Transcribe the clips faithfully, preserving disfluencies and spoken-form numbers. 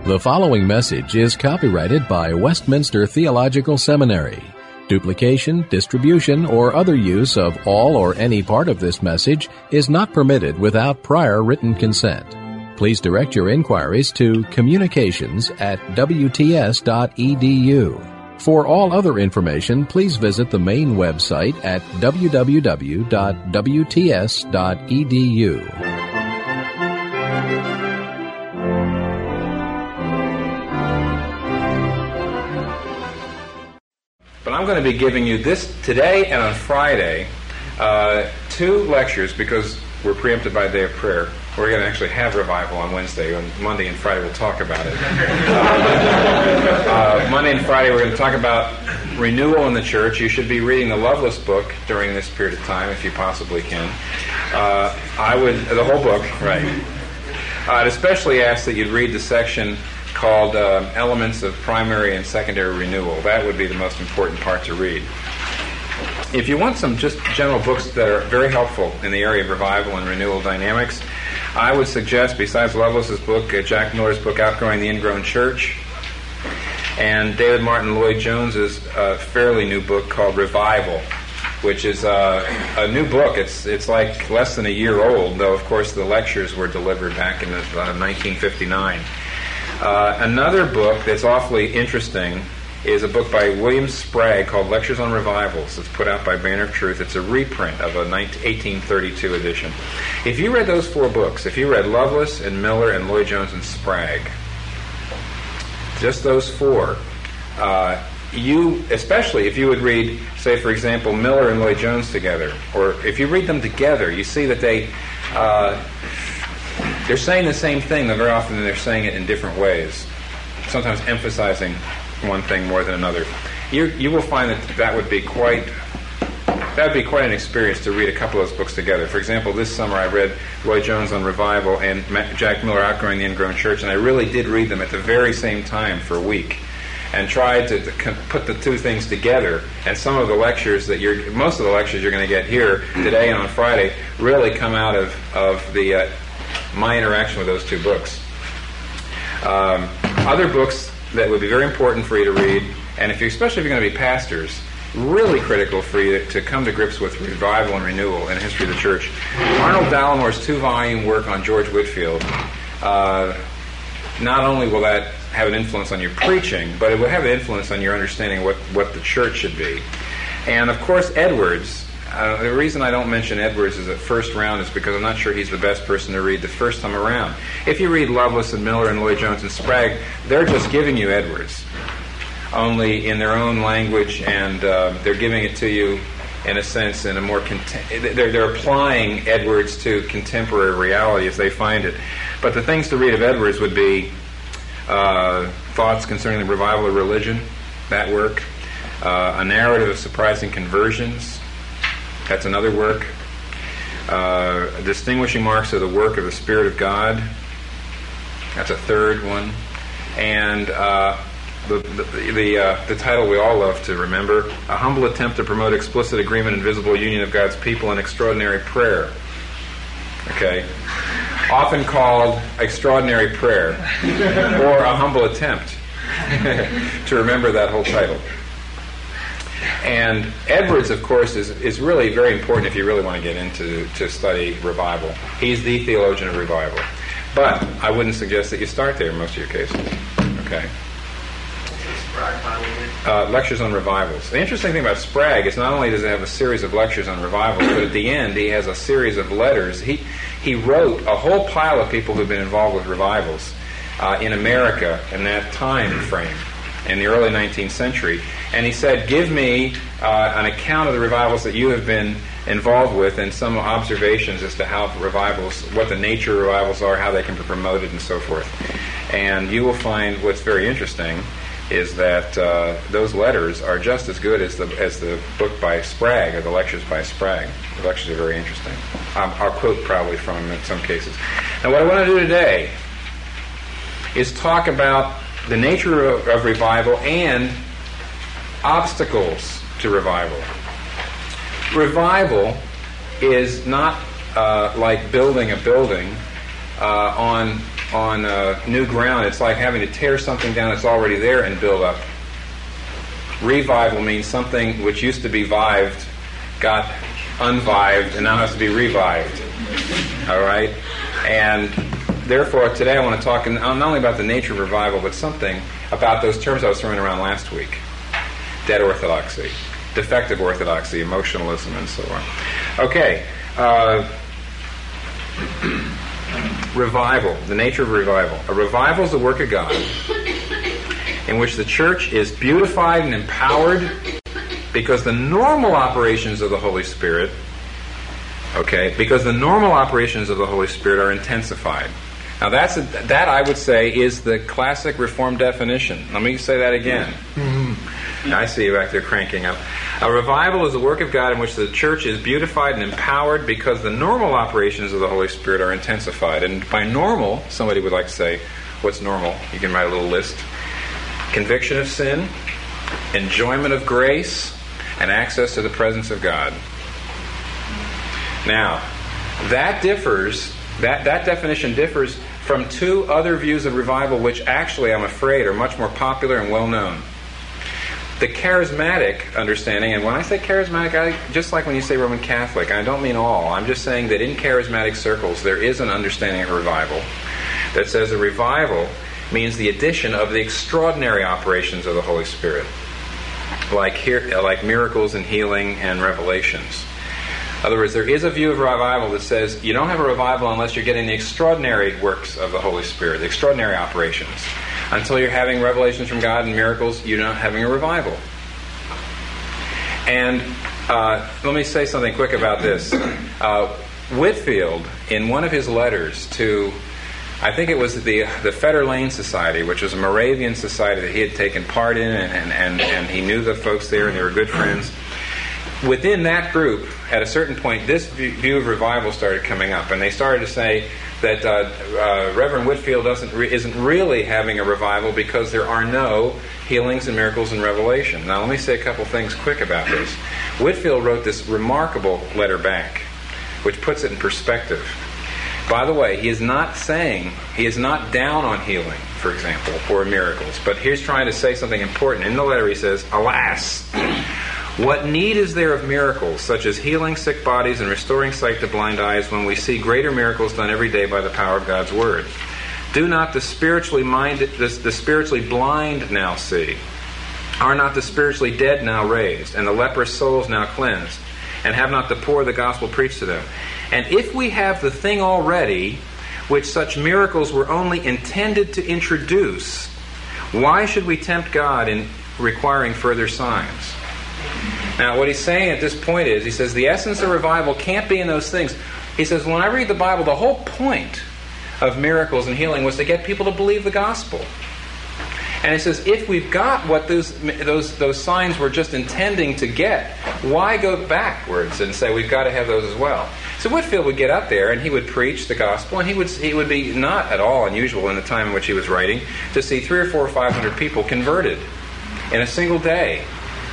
The following message is copyrighted by Westminster Theological Seminary. Duplication, distribution, or other use of all or any part of this message is not permitted without prior written consent. Please direct your inquiries to communications at w t s dot e d u. For all other information, please visit the main website at w w w dot w t s dot e d u. But I'm going to be giving you this today and on Friday, uh, two lectures because we're preempted by a day of prayer. We're going to actually have revival on Wednesday. On Monday and Friday we'll talk about it. uh, uh, Monday and Friday we're going to talk about renewal in the church. You should be reading the Loveless book during this period of time if you possibly can. Uh, I would, the whole book, right. I'd especially ask that you'd read the section called uh, Elements of Primary and Secondary Renewal. That would be the most important part to read. If you want some just general books that are very helpful in the area of revival and renewal dynamics, I would suggest, besides Lovelace's book, uh, Jack Miller's book, Outgrowing the Ingrown Church, and David Martin Lloyd Jones's uh, fairly new book called Revival, which is uh, a new book. It's it's like less than a year old, though, of course, the lectures were delivered back in the, uh, nineteen fifty-nine. Uh, another book that's awfully interesting is a book by William Sprague called Lectures on Revivals. It's put out by Banner of Truth. It's a reprint of a eighteen thirty-two edition. If you read those four books, if you read Lovelace and Miller and Lloyd Jones and Sprague, just those four, uh, you, especially if you would read, say, for example, Miller and Lloyd Jones together, or if you read them together, you see that they... Uh, They're saying the same thing, but very often they're saying it in different ways, sometimes emphasizing one thing more than another. You you will find that that would be quite that would be quite an experience to read a couple of those books together. For example, this summer I read Lloyd Jones on Revival and Jack Miller, Outgrowing the Ingrown Church, and I really did read them at the very same time for a week, and tried to, to put the two things together. And some of the lectures that you're, most of the lectures you're going to get here today and on Friday, really come out of of the uh, my interaction with those two books. Um, other books that would be very important for you to read, and if you, especially if you're going to be pastors, really critical for you to come to grips with revival and renewal in the history of the church. Arnold Dallimore's two-volume work on George Whitefield. Uh, not only will that have an influence on your preaching, but it will have an influence on your understanding of what, what the church should be. And of course, Edwards. Uh, the reason I don't mention Edwards as a first round is because I'm not sure he's the best person to read the first time around. If you read Lovelace and Miller and Lloyd Jones and Sprague, they're just giving you Edwards, only in their own language, and uh, they're giving it to you, in a sense, in a more contem- they're, they're applying Edwards to contemporary reality as they find it. But the things to read of Edwards would be uh, Thoughts Concerning the Revival of Religion, that work, uh, A Narrative of Surprising Conversions. That's another work. Uh, Distinguishing Marks of the Work of the Spirit of God. That's a third one. And uh, the the the, uh, the title we all love to remember: A Humble Attempt to Promote Explicit Agreement and Visible Union of God's People in Extraordinary Prayer. Okay, often called Extraordinary Prayer, or A Humble Attempt to remember that whole title. And Edwards, of course, is, is really very important if you really want to get into to study revival. He's the theologian of revival. But I wouldn't suggest that you start there in most of your cases. Okay. Uh, lectures on revivals. The interesting thing about Sprague is not only does it have a series of lectures on revivals, but at the end he has a series of letters. He he wrote a whole pile of people who've been involved with revivals uh, in America in that time frame, in the early nineteenth century. And he said, give me uh, an account of the revivals that you have been involved with and some observations as to how revivals, what the nature of revivals are, how they can be promoted, and so forth. And you will find what's very interesting is that uh, those letters are just as good as the as the book by Sprague, or the lectures by Sprague. The lectures are very interesting. Um, I'll quote probably from them in some cases. Now what I want to do today is talk about the nature of, of revival and obstacles to revival. Revival is not uh, like building a building uh, on on uh, new ground. It's like having to tear something down that's already there and build up. Revival means something which used to be vived got unvived and now has to be revived. All right? And therefore, today I want to talk not only about the nature of revival, but something about those terms I was throwing around last week. Dead orthodoxy, defective orthodoxy, emotionalism, and so on. Okay. Uh, revival, the nature of revival. A revival is the work of God in which the church is beautified and empowered because the normal operations of the Holy Spirit, okay, because the normal operations of the Holy Spirit are intensified. Now that's a, that I would say is the classic Reformed definition. Let me say that again. Mm-hmm. I see you back there cranking up. A revival is the work of God in which the church is beautified and empowered because the normal operations of the Holy Spirit are intensified. And by normal, somebody would like to say, what's normal? You can write a little list. Conviction of sin, enjoyment of grace, and access to the presence of God. Now, that differs, that, that definition differs from two other views of revival which actually, I'm afraid, are much more popular and well known. The charismatic understanding, and when I say charismatic, I, just like when you say Roman Catholic, I don't mean all. I'm just saying that in charismatic circles there is an understanding of revival that says a revival means the addition of the extraordinary operations of the Holy Spirit, like here, like miracles and healing and revelations. In other words, there is a view of revival that says you don't have a revival unless you're getting the extraordinary works of the Holy Spirit, the extraordinary operations. Until you're having revelations from God and miracles, you're not having a revival. And uh, let me say something quick about this. Uh, Whitefield, in one of his letters to, I think it was the the Fetter Lane Society, which was a Moravian society that he had taken part in, and, and, and he knew the folks there, and they were good friends. Within that group, at a certain point, this view of revival started coming up, and they started to say that uh, uh, Reverend Whitefield doesn't re- isn't really having a revival because there are no healings and miracles and revelation. Now, let me say a couple things quick about this. Whitefield wrote this remarkable letter back, which puts it in perspective. By the way, he is not saying, he is not down on healing, for example, or miracles, but he's trying to say something important. In the letter he says, "Alas, what need is there of miracles, such as healing sick bodies and restoring sight to blind eyes, when we see greater miracles done every day by the power of God's Word? Do not the spiritually minded, the, the spiritually blind now see? Are not the spiritually dead now raised, and the leprous souls now cleansed? And have not the poor the gospel preached to them? And if we have the thing already, which such miracles were only intended to introduce, why should we tempt God in requiring further signs?" Now, what he's saying at this point is, he says, the essence of revival can't be in those things. He says, when I read the Bible, the whole point of miracles and healing was to get people to believe the gospel. And he says, if we've got what those those those signs were just intending to get, why go backwards and say we've got to have those as well? So Whitefield would get up there and he would preach the gospel, and he would he would be not at all unusual in the time in which he was writing to see three or four or five hundred people converted in a single day.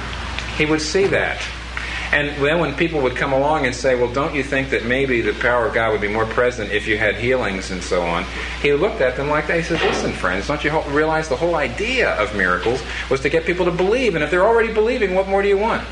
He would see that. And then when people would come along and say, well, don't you think that maybe the power of God would be more present if you had healings and so on? He looked at them like that. He said, listen, friends, don't you realize the whole idea of miracles was to get people to believe? And if they're already believing, what more do you want?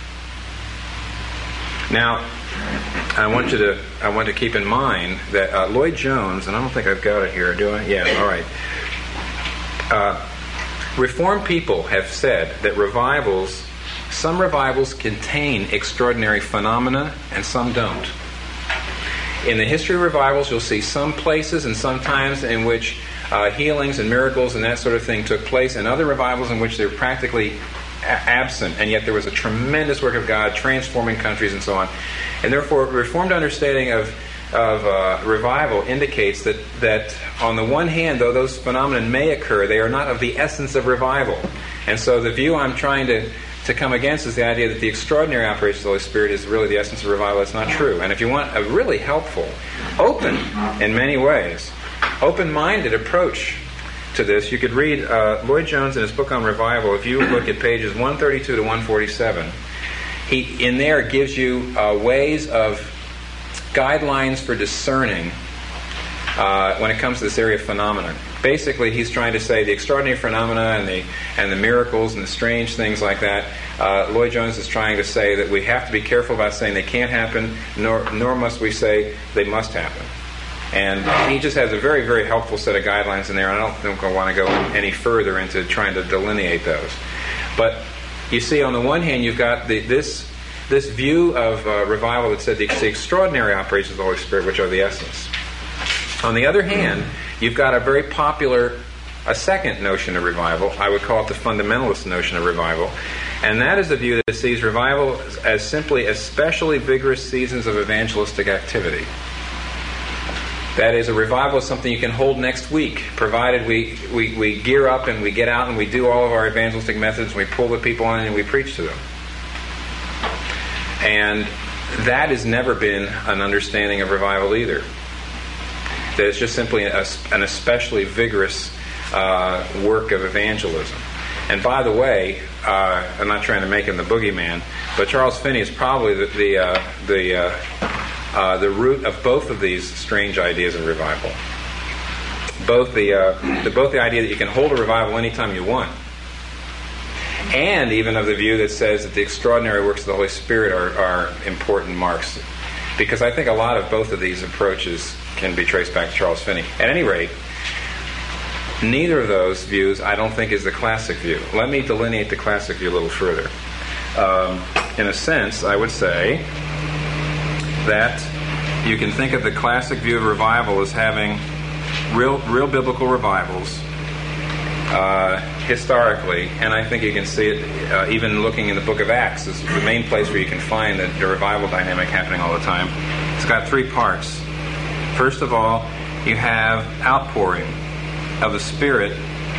Now, I want you to I want to keep in mind that uh, Lloyd Jones, and I don't think I've got it here, do I? Yeah, all right. Uh, Reformed people have said that revivals, some revivals contain extraordinary phenomena and some don't. In the history of revivals, you'll see some places and some times in which uh, healings and miracles and that sort of thing took place, and other revivals in which they're practically a- absent, and yet there was a tremendous work of God transforming countries and so on. And therefore, Reformed understanding of of uh, revival indicates that, that on the one hand, though those phenomena may occur, they are not of the essence of revival. And so the view I'm trying to to come against is the idea that the extraordinary operation of the Holy Spirit is really the essence of revival. That's not true. And if you want a really helpful, open, in many ways, open-minded approach to this, you could read uh, Lloyd Jones in his book on revival. If you look at pages one thirty-two to one forty-seven, he in there gives you uh, ways of guidelines for discerning uh, when it comes to this area of phenomena. Basically, he's trying to say the extraordinary phenomena and the and the miracles and the strange things like that. Uh, Lloyd Jones is trying to say that we have to be careful about saying they can't happen, nor nor must we say they must happen. And he just has a very, very helpful set of guidelines in there. I don't think I want to go any further into trying to delineate those. But you see, on the one hand, you've got the, this this view of uh, revival that said the, the extraordinary operations of the Holy Spirit, which are the essence. On the other hand, you've got a very popular, a second notion of revival. I would call it the fundamentalist notion of revival. And that is the view that sees revival as simply especially vigorous seasons of evangelistic activity. That is, a revival is something you can hold next week, provided we, we, we gear up and we get out and we do all of our evangelistic methods, and we pull the people in and we preach to them. And that has never been an understanding of revival either. That it's just simply a, an especially vigorous uh, work of evangelism. And by the way, uh, I'm not trying to make him the boogeyman, but Charles Finney is probably the the uh, the, uh, uh, the root of both of these strange ideas of revival. Both the, uh, the both the idea that you can hold a revival anytime you want, and even of the view that says that the extraordinary works of the Holy Spirit are, are important marks. Because I think a lot of both of these approaches can be traced back to Charles Finney. At any rate, neither of those views, I don't think, is the classic view. Let me delineate the classic view a little further. Um, in a sense, I would say that you can think of the classic view of revival as having real, real biblical revivals uh, historically, and I think you can see it uh, even looking in the book of Acts. This is the main place where you can find the, the revival dynamic happening all the time. It's got three parts. First of all, you have outpouring of the Spirit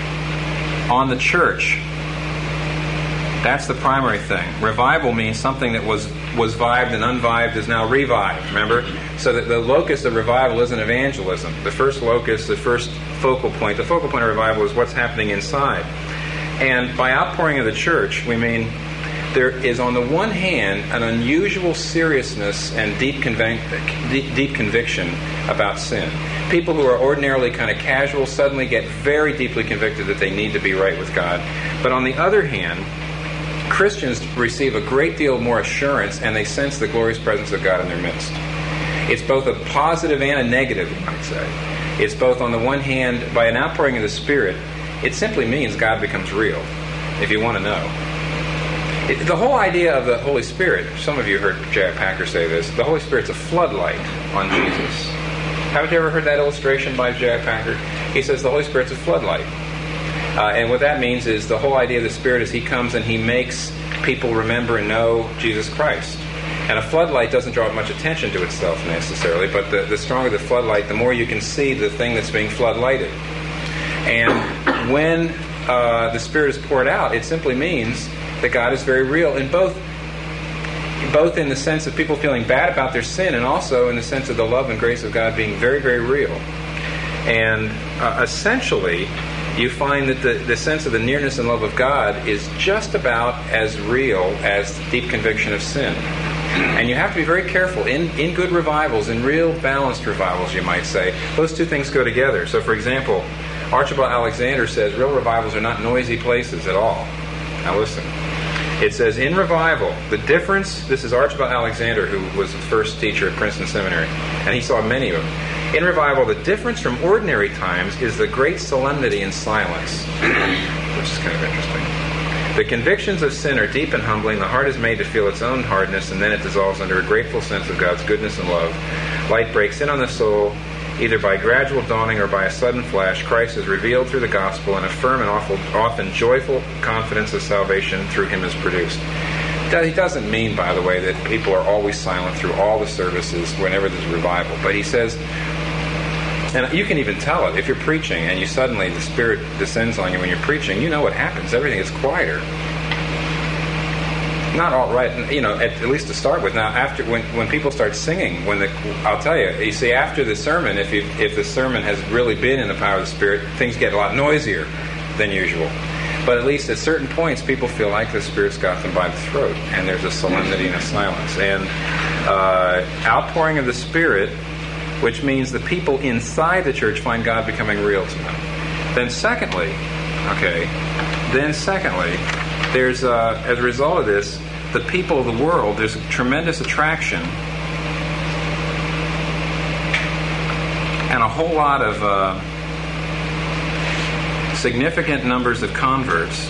on the church. That's the primary thing. Revival means something that was was vived and unvived is now revived, remember? So that the locus of revival isn't evangelism. The first locus, the first focal point, the focal point of revival is what's happening inside. And by outpouring of the church, we mean there is, on the one hand, an unusual seriousness and deep, convic- deep, deep conviction about sin. People who are ordinarily kind of casual suddenly get very deeply convicted that they need to be right with God. But on the other hand, Christians receive a great deal more assurance, and they sense the glorious presence of God in their midst. It's both a positive and a negative, you might say. It's both, on the one hand, by an outpouring of the Spirit, it simply means God becomes real, if you want to know. It, the whole idea of the Holy Spirit, some of you heard J I Packer say this, the Holy Spirit's a floodlight on Jesus. Haven't you ever heard that illustration by J I Packer? He says the Holy Spirit's a floodlight. Uh, and what that means is the whole idea of the Spirit is He comes and He makes people remember and know Jesus Christ. And a floodlight doesn't draw much attention to itself necessarily, but the, the stronger the floodlight, the more you can see the thing that's being floodlighted. And when uh, the Spirit is poured out, it simply means that God is very real, in both, both in the sense of people feeling bad about their sin, and also in the sense of the love and grace of God being very, very real. And uh, essentially, you find that the, the sense of the nearness and love of God is just about as real as the deep conviction of sin. And you have to be very careful. In, in good revivals, in real balanced revivals, you might say, those two things go together. So, for example, Archibald Alexander says real revivals are not noisy places at all. Now listen. It says, in revival, the difference, this is Archibald Alexander, who was the first teacher at Princeton Seminary, and he saw many of them. In revival, the difference from ordinary times is the great solemnity and silence, which is kind of interesting. The convictions of sin are deep and humbling. The heart is made to feel its own hardness, and then it dissolves under a grateful sense of God's goodness and love. Light breaks in on the soul, either by gradual dawning or by a sudden flash. Christ is revealed through the gospel, and a firm and often joyful confidence of salvation through Him is produced. He doesn't mean, by the way, that people are always silent through all the services whenever there's revival. But he says, and you can even tell it, if you're preaching and you suddenly, the Spirit descends on you when you're preaching, you know what happens. Everything is quieter. Not all right, you know, at, at least to start with. Now, after when, when people start singing, when the I'll tell you, you see, after the sermon, if you, if the sermon has really been in the power of the Spirit, things get a lot noisier than usual. But at least at certain points, people feel like the Spirit's got them by the throat, and there's a solemnity and a silence. And uh, outpouring of the Spirit which means the people inside the church find God becoming real to them. Then secondly, okay, then secondly, there's, uh, as a result of this, the people of the world, there's a tremendous attraction and a whole lot of uh, significant numbers of converts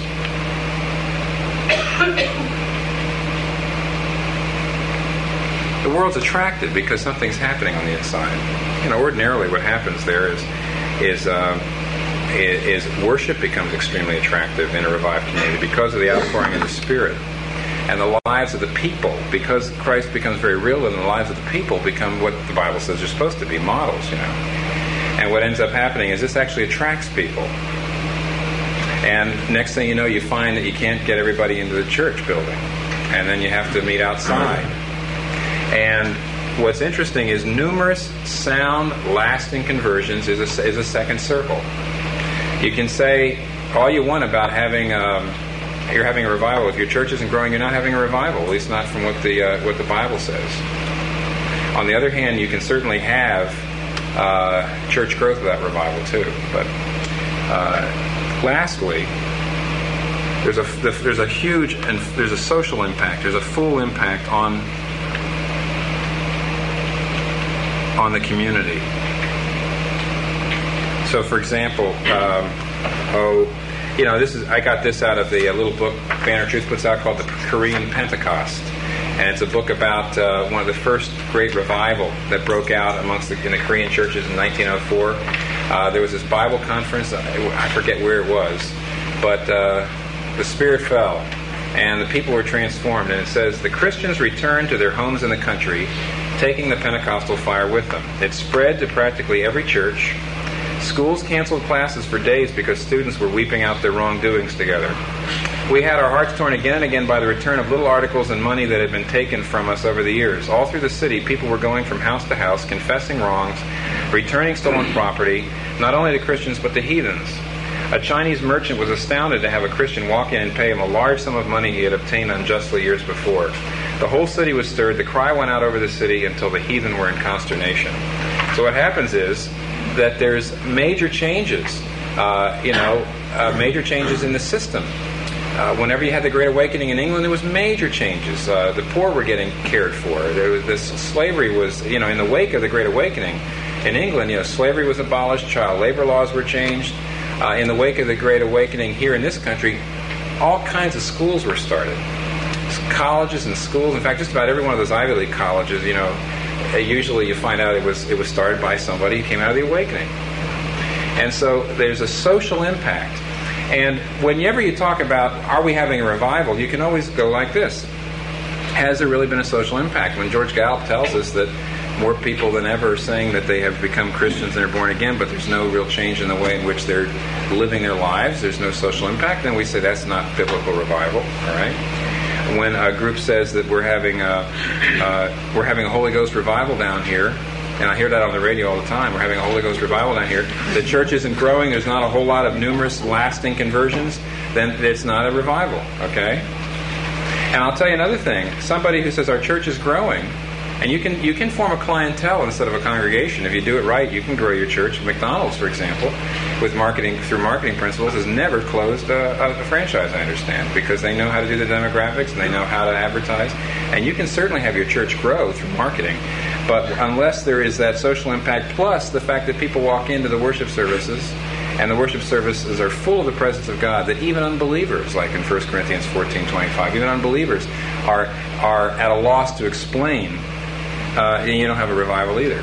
the world's attracted because something's happening on the inside. You know, ordinarily what happens there is is uh, is, is worship becomes extremely attractive in a revived community because of the outpouring of the Spirit. And the lives of the people, because Christ becomes very real, and the lives of the people become what the Bible says are supposed to be, models, you know. And what ends up happening is this actually attracts people. And next thing you know, you find that you can't get everybody into the church building. And then you have to meet outside. And what's interesting is numerous sound, lasting conversions is a, is a second circle. You can say all you want about having... Um, you're having a revival. If your church isn't growing, you're not having a revival, at least not from what the uh, what the Bible says. On the other hand, you can certainly have uh, church growth without revival too. But uh, lastly, there's a there's a huge and there's a social impact. There's a full impact on on the community. So, for example, um, oh. You know, this is I got this out of the uh, little book Banner of Truth puts out called The Korean Pentecost. And it's a book about uh, one of the first great revival that broke out amongst the, in the Korean churches in nineteen oh four. Uh, there was this Bible conference, I forget where it was, but uh, the Spirit fell and the people were transformed. And it says, the Christians returned to their homes in the country, taking the Pentecostal fire with them. It spread to practically every church. Schools canceled classes for days because students were weeping out their wrongdoings together. We had our hearts torn again and again by the return of little articles and money that had been taken from us over the years. All through the city, people were going from house to house, confessing wrongs, returning stolen property, not only to Christians but to heathens. A Chinese merchant was astounded to have a Christian walk in and pay him a large sum of money he had obtained unjustly years before. The whole city was stirred. The cry went out over the city until the heathen were in consternation. So what happens is that there's major changes, uh, you know, uh, major changes in the system. Uh, whenever you had the Great Awakening in England, there was major changes. Uh, the poor were getting cared for. There was this slavery was, you know, in the wake of the Great Awakening in England, you know, slavery was abolished, child labor laws were changed. Uh, in the wake of the Great Awakening here in this country, all kinds of schools were started. Colleges and schools. In fact, just about every one of those Ivy League colleges, you know, usually you find out it was it was started by somebody who came out of the Awakening. And so there's a social impact. And whenever you talk about, are we having a revival, you can always go like this. Has there really been a social impact? When George Gallup tells us that more people than ever are saying that they have become Christians and are born again, but there's no real change in the way in which they're living their lives, there's no social impact, then we say that's not biblical revival, all right? When a group says that we're having a, uh, we're having a Holy Ghost revival down here, and I hear that on the radio all the time, we're having a Holy Ghost revival down here, the church isn't growing, there's not a whole lot of numerous lasting conversions, then it's not a revival, okay? And I'll tell you another thing, somebody who says our church is growing, and you can you can form a clientele instead of a congregation. If you do it right, you can grow your church. McDonald's, for example, with marketing through marketing principles, has never closed a, a franchise, I understand, because they know how to do the demographics and they know how to advertise. And you can certainly have your church grow through marketing, but unless there is that social impact, plus the fact that people walk into the worship services, and the worship services are full of the presence of God, that even unbelievers, like in First Corinthians fourteen twenty-five, even unbelievers are are at a loss to explain. Uh, and you don't have a revival either.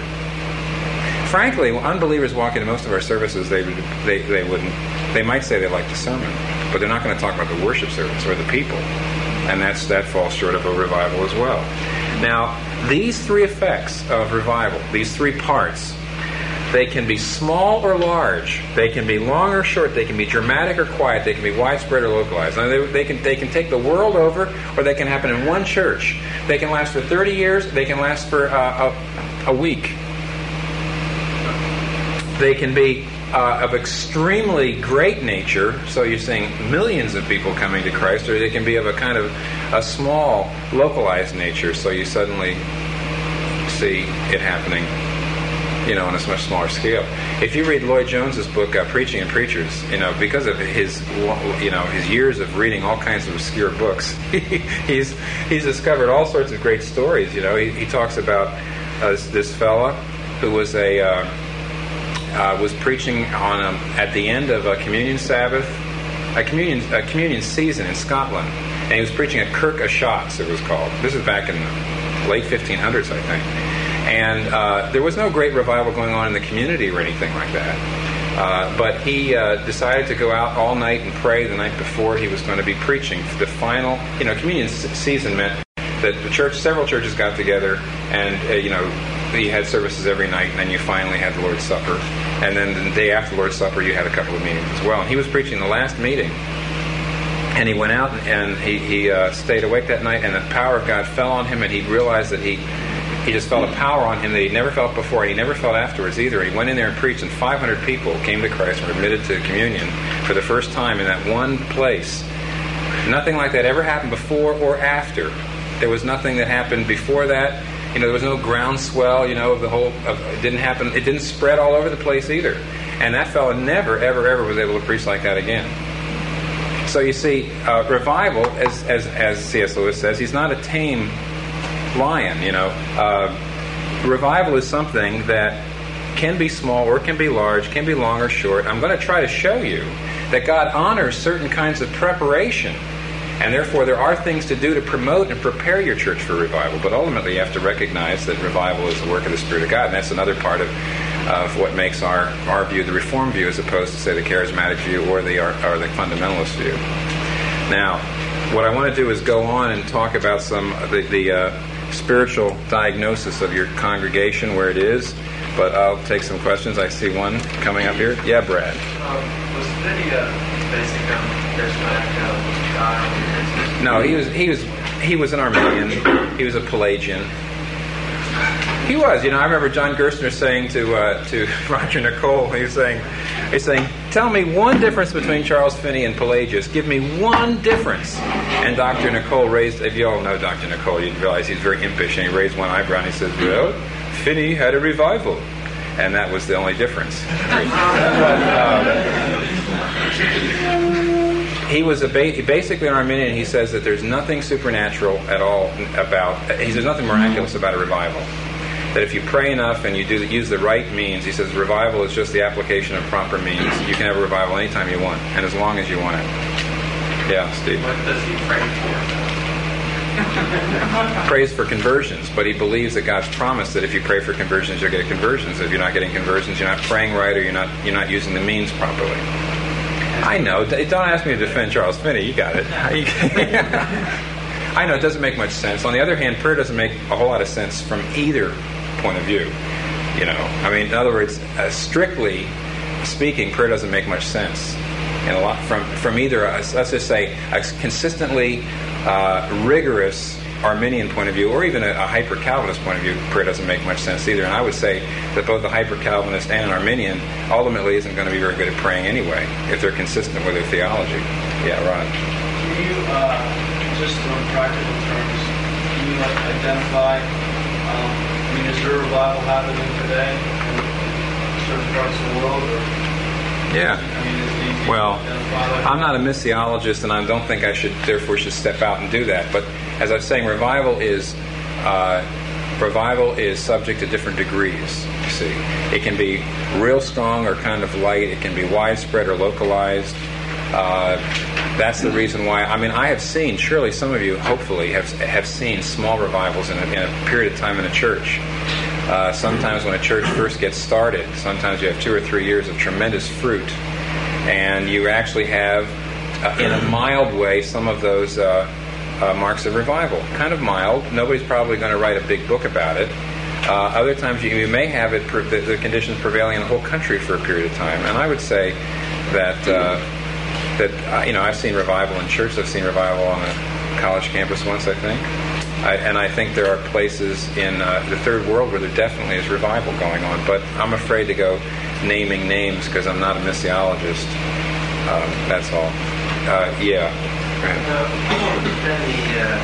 Frankly, when unbelievers walk into most of our services, they, they they wouldn't. They might say they like the sermon, but they're not going to talk about the worship service or the people, and that's that falls short of a revival as well. Now, these three effects of revival, these three parts, they can be small or large. They can be long or short. They can be dramatic or quiet. They can be widespread or localized. Now, they, they can they can take the world over, or they can happen in one church. They can last for thirty years. They can last for uh, a, a week. They can be uh, of extremely great nature, so you're seeing millions of people coming to Christ, or they can be of a kind of a small, localized nature, so you suddenly see it happening you know, on a much smaller scale. If you read Lloyd Jones's book, uh, Preaching and Preachers, you know, because of his, you know, his years of reading all kinds of obscure books, he's he's discovered all sorts of great stories. You know, he, he talks about uh, this, this fella who was a uh, uh, was preaching on a, at the end of a communion Sabbath, a communion a communion season in Scotland, and he was preaching at Kirk o' Shotts, it was called. This is back in the late fifteen hundreds, I think. And uh, there was no great revival going on in the community or anything like that. Uh, but he uh, decided to go out all night and pray the night before he was going to be preaching. The final, you know, communion season meant that the church, several churches got together, and uh, you know, you had services every night, and then you finally had the Lord's Supper, and then the day after the Lord's Supper, you had a couple of meetings as well. And he was preaching the last meeting, and he went out and he, he uh, stayed awake that night, and the power of God fell on him, and he realized that he. He just felt a power on him that he never felt before, and he never felt afterwards either. He went in there and preached, and five hundred people came to Christ and were admitted to communion for the first time in that one place. Nothing like that ever happened before or after. There was nothing that happened before that. You know, there was no groundswell, you know, of the whole, of, it didn't happen, it didn't spread all over the place either. And that fellow never, ever, ever was able to preach like that again. So you see, uh, revival, as, as, as C S Lewis says, he's not a tame lion, you know. Uh, revival is something that can be small or can be large, can be long or short. I'm going to try to show you that God honors certain kinds of preparation, and therefore there are things to do to promote and prepare your church for revival. But ultimately you have to recognize that revival is the work of the Spirit of God, and that's another part of, of what makes our, our view the Reformed view as opposed to, say, the Charismatic view or the, or, or the Fundamentalist view. Now, what I want to do is go on and talk about some of the, the uh, spiritual diagnosis of your congregation, where it is, but I'll take some questions. I see one coming up here. Yeah, Brad. Um, was Vinny a basic charismatic guy? No, he was he was he was an Arminian. He was a Pelagian. He was, you know. I remember John Gerstner saying to uh, to Roger Nicole, he was saying, he's saying, "Tell me one difference between Charles Finney and Pelagius. Give me one difference." And Doctor Nicole raised, if you all know Doctor Nicole, you'd realize he's very impish, and he raised one eyebrow and he says, "Well, Finney had a revival," and that was the only difference. But, um, he was a ba- basically an Arminian. He says that there's nothing supernatural at all about. He says nothing miraculous about a revival. That if you pray enough and you do use the right means, he says revival is just the application of proper means. You can have a revival anytime you want, and as long as you want it. Yeah, Steve. What does he pray for? Prays for conversions, but he believes that God's promised that if you pray for conversions, you'll get conversions. If you're not getting conversions, you're not praying right, or you're not you're not using the means properly. I know. Don't ask me to defend Charles Finney. You got it. I know it doesn't make much sense. On the other hand, prayer doesn't make a whole lot of sense from either point of view. You know, I mean, in other words, uh, strictly speaking, prayer doesn't make much sense. And a lot from from either, uh, let's just say, a consistently uh, rigorous Arminian point of view, or even a, a hyper-Calvinist point of view, prayer doesn't make much sense either. And I would say that both a hyper-Calvinist and an Arminian ultimately isn't going to be very good at praying anyway, if they're consistent with their theology. Yeah, Ron. Can you, uh, just on practical terms, can you like identify, um, I mean, is there a revival happening today in certain parts of the world? Or, yeah. I mean, is it easy well, to identify like I'm not a missiologist, and I don't think I should, therefore, should step out and do that. But as I was saying, revival is uh, revival is subject to different degrees. You see, it can be real strong or kind of light. It can be widespread or localized. Uh, that's the reason why. I mean, I have seen. Surely, some of you, hopefully, have have seen small revivals in a, in a period of time in a church. Uh, sometimes, when a church first gets started, sometimes you have two or three years of tremendous fruit, and you actually have, uh, in a mild way, some of those uh, uh, marks of revival. Kind of mild. Nobody's probably going to write a big book about it. Uh, other times, you, you may have it the, the conditions prevailing in the whole country for a period of time. And I would say that. Uh, That uh, you know, I've seen revival in church. I've seen revival on a college campus once, I think, I, and I think there are places in uh, the third world where there definitely is revival going on. But I'm afraid to go naming names because I'm not a missiologist. Um, that's all. Uh, yeah. Go ahead. Uh, then the uh,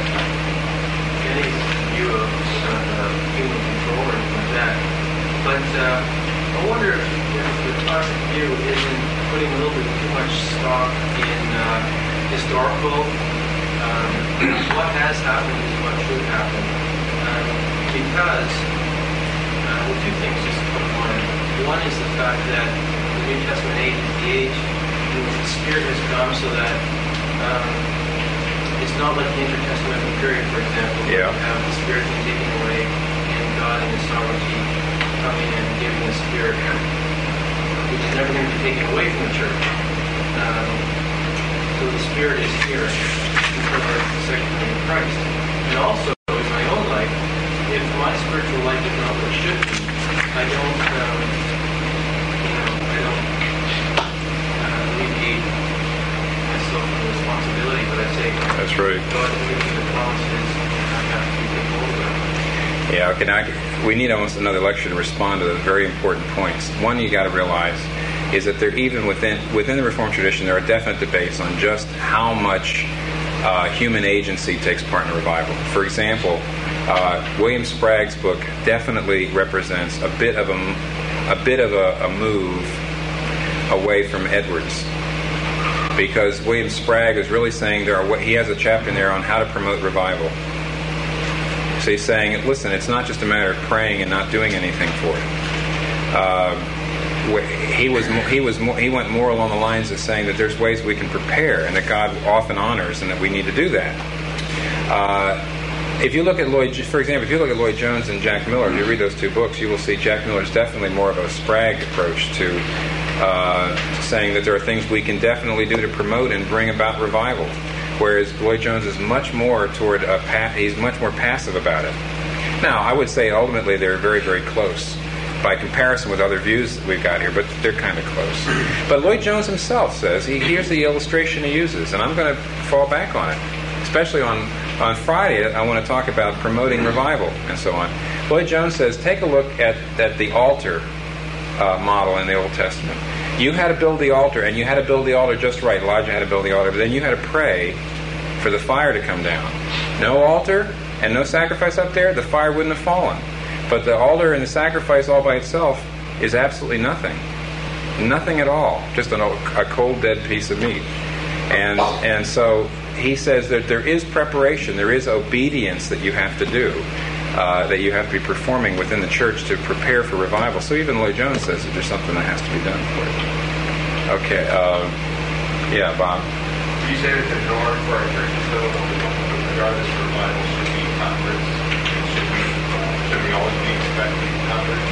Finney's view of uh, human control and like that, but. Uh, I wonder if, if the classic view isn't putting a little bit too much stock in uh, historical, um, what has happened is what should happen. Um, because, uh, well, two things just come to mind. One is the fact that the New Testament age is the age in which the Spirit has come so that um, it's not like the intertestamental period, for example, where Yeah. you have the Spirit being taken away and God in His sovereignty coming and giving the Spirit, which is never going to be taken away from the church. Um, so the Spirit is here until the second coming of Christ. And also, in my own life, if my spiritual life is not what it should be, I don't, um, you know, I don't uh, alleviate myself from responsibility, but I say, That's right. God gives me the promises, I have to take hold of them. Yeah, okay, now we need almost another lecture to respond to those very important points. One you got to realize is that there, even within within the Reformed tradition, there are definite debates on just how much uh, human agency takes part in a revival. For example, uh, William Sprague's book definitely represents a bit of a a bit of a, a move away from Edwards, because William Sprague is really saying there are he has a chapter in there on how to promote revival. So he's saying, listen, it's not just a matter of praying and not doing anything for it. Uh, he was he was he went more along the lines of saying that there's ways we can prepare, and that God often honors, and that we need to do that. Uh, if you look at Lloyd, for example, if you look at Lloyd Jones and Jack Miller, if you read those two books, you will see Jack Miller's definitely more of a Sprague approach to uh, saying that there are things we can definitely do to promote and bring about revival. Whereas Lloyd Jones is much more toward a pa- he's much more passive about it. Now, I would say ultimately they're very, very close by comparison with other views that we've got here, but they're kind of close. But Lloyd Jones himself says, he, here's the illustration he uses, and I'm going to fall back on it. Especially on, on Friday, I want to talk about promoting revival and so on. Lloyd Jones says, take a look at, at the altar uh, model in the Old Testament. You had to build the altar, and you had to build the altar just right. Elijah had to build the altar, but then you had to pray for the fire to come down. No altar and no sacrifice up there, the fire wouldn't have fallen. But the altar and the sacrifice all by itself is absolutely nothing. Nothing at all. Just an, a cold, dead piece of meat. And and so he says that there is preparation, there is obedience that you have to do, uh, that you have to be performing within the church to prepare for revival. So even Lloyd Jones says that there's something that has to be done for it. Okay. Uh, yeah, Bob. You say that the norm for our churches, though, regardless of revival, should be converts. Should we, should we always be expecting converts?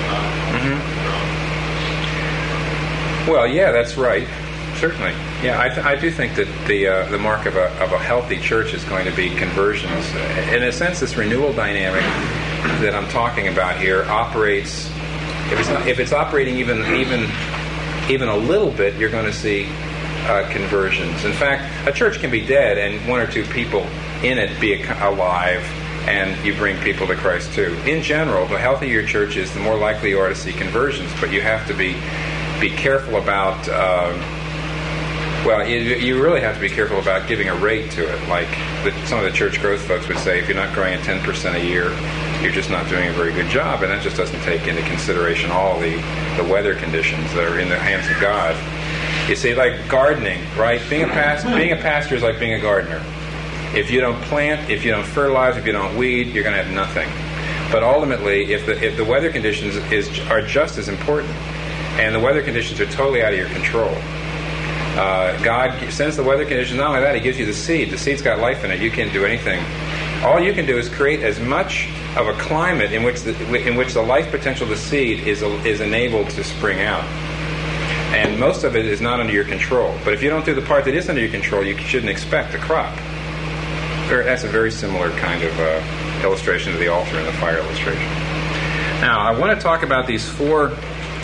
Mm-hmm. Well, yeah, that's right. Certainly. Yeah, I, th- I do think that the uh, the mark of a of a healthy church is going to be conversions. In a sense, this renewal dynamic that I'm talking about here operates. If it's not, if it's operating even even even a little bit, you're going to see uh, conversions. In fact, a church can be dead and one or two people in it be alive, and you bring people to Christ too. In general, the healthier your church is, the more likely you are to see conversions. But you have to be be careful about. Uh, Well, you, you really have to be careful about giving a rate to it. Like the, some of the church growth folks would say, if you're not growing at ten percent a year, you're just not doing a very good job. And that just doesn't take into consideration all the, the weather conditions that are in the hands of God. You see, like gardening, right? Being a, past, being a pastor is like being a gardener. If you don't plant, if you don't fertilize, if you don't weed, you're going to have nothing. But ultimately, if the, if the weather conditions is, are just as important, and the weather conditions are totally out of your control, Uh, God sends the weather conditions. Not only that, He gives you the seed. The seed's got life in it. You can't do anything. All you can do is create as much of a climate in which the, in which the life potential of the seed is is enabled to spring out. And most of it is not under your control. But if you don't do the part that is under your control, you shouldn't expect a crop. That's a very similar kind of uh, illustration of the altar and the fire illustration. Now, I want to talk about these four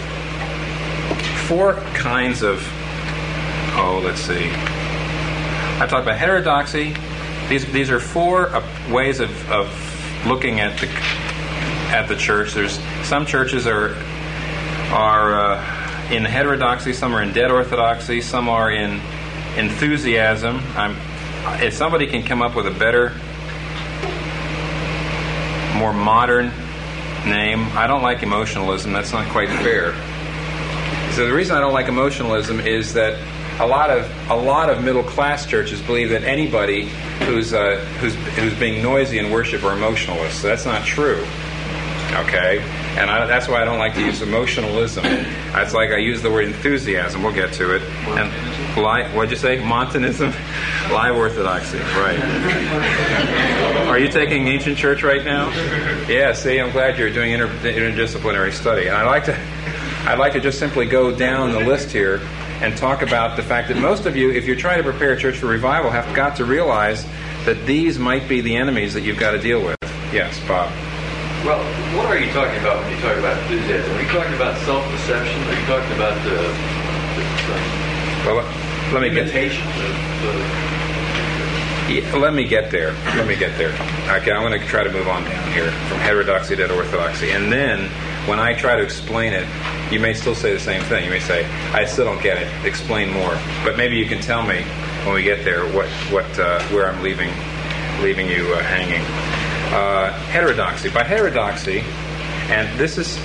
four kinds of. Oh, let's see. I talked about heterodoxy. These these are four uh, ways of, of looking at the at the church. There's some churches are are uh, in heterodoxy. Some are in dead orthodoxy. Some are in enthusiasm. I'm, if somebody can come up with a better, more modern name. I don't like emotionalism. That's not quite fair. So the reason I don't like emotionalism is that a lot of a lot of middle class churches believe that anybody who's uh, who's who's being noisy in worship are emotionalists. So that's not true. Okay, and I, that's why I don't like to use emotionalism. It's like I use the word enthusiasm. We'll get to it. And li- what'd you say? Montanism, live orthodoxy. Right. Are you taking ancient church right now? Yeah. See, I'm glad you're doing inter- interdisciplinary study. And I like to, I'd like to just simply go down the list here and talk about the fact that most of you, if you're trying to prepare a church for revival, have got to realize that these might be the enemies that you've got to deal with. Yes, Bob. Well, what are you talking about when you talk about enthusiasm? Are you talking about self-deception? Are you talking about the, the, the well, let me imitation? Get, of, uh, yeah, let me get there. Let me get there. Okay, I'm going to try to move on down here from heterodoxy to orthodoxy. And then, when I try to explain it, you may still say the same thing. You may say, I still don't get it. Explain more. But maybe you can tell me when we get there what, what uh, where I'm leaving, leaving you uh, hanging. Uh, heterodoxy. By heterodoxy, and this is...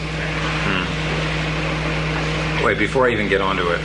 Hmm, wait, before I even get onto it.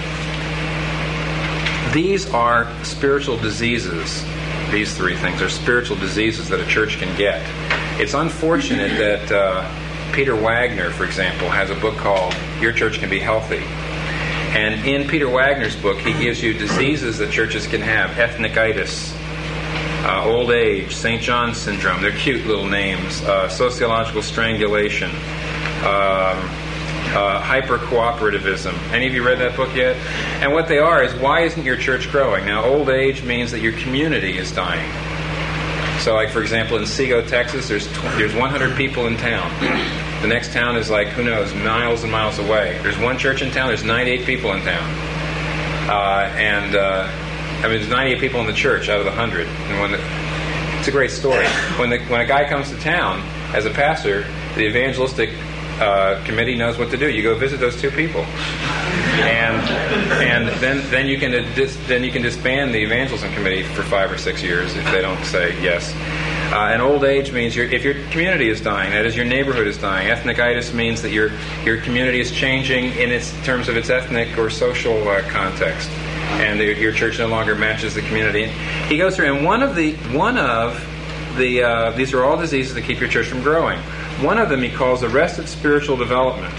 These are spiritual diseases. These three things are spiritual diseases that a church can get. It's unfortunate that uh, Peter Wagner, for example, has a book called Your Church Can Be Healthy. And in Peter Wagner's book, he gives you diseases that churches can have. Ethnic-itis, Uh, old age, Saint John's syndrome, they're cute little names, uh, sociological strangulation, um, uh, hyper-cooperativism. Any of you read that book yet? And what they are is, why isn't your church growing? Now, old age means that your community is dying. So, like, for example, in Sego, Texas, there's tw- there's one hundred people in town. The next town is, like, who knows, miles and miles away. There's one church in town, there's ninety-eight people in town. Uh, and... Uh, I mean, there's ninety-eight people in the church out of the one hundred. And when the, it's a great story. When the, when a guy comes to town as a pastor, the evangelistic uh, committee knows what to do. You go visit those two people, and and then then you can dis, then you can disband the evangelism committee for five or six years if they don't say yes. Uh, and old age means your, if your community is dying, that is, your neighborhood is dying. Ethnic-itis means that your your community is changing in its in terms of its ethnic or social uh, context. And the, your church no longer matches the community. He goes through, and one of the one of the uh, these are all diseases that keep your church from growing. One of them he calls arrested spiritual development,